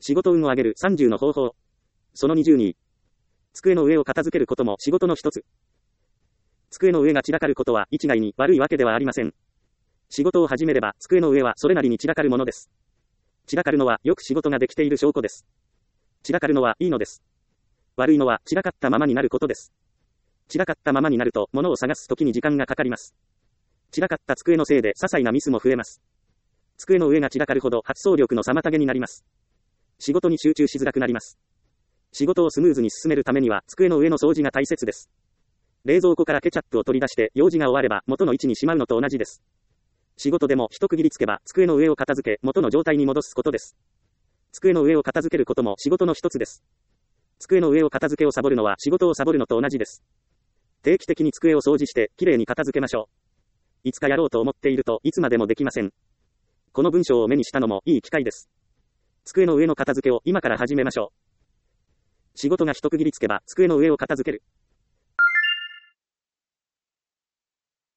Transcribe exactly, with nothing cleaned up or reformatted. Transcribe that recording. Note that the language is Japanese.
仕事運を上げるさんじゅうの方法。そのにじゅうに。机の上を片付けることも仕事の一つ。机の上が散らかることは一概に悪いわけではありません。仕事を始めれば机の上はそれなりに散らかるものです。散らかるのはよく仕事ができている証拠です。散らかるのはいいのです。悪いのは散らかったままになることです。散らかったままになると物を探すときに時間がかかります。散らかった机のせいで些細なミスも増えます。机の上が散らかるほど発想力の妨げになります。仕事に集中しづらくなります。仕事をスムーズに進めるためには机の上の掃除が大切です。冷蔵庫からケチャップを取り出して用事が終われば元の位置にしまうのと同じです。仕事でも一区切りつけば机の上を片付け元の状態に戻すことです。机の上を片付けることも仕事の一つです。机の上を片付けをサボるのは仕事をサボるのと同じです。定期的に机を掃除してきれいに片付けましょう。いつかやろうと思っているといつまでもできません。この文章を目にしたのもいい機会です。机の上の片付けを今から始めましょう。仕事が一区切りつけば机の上を片付ける。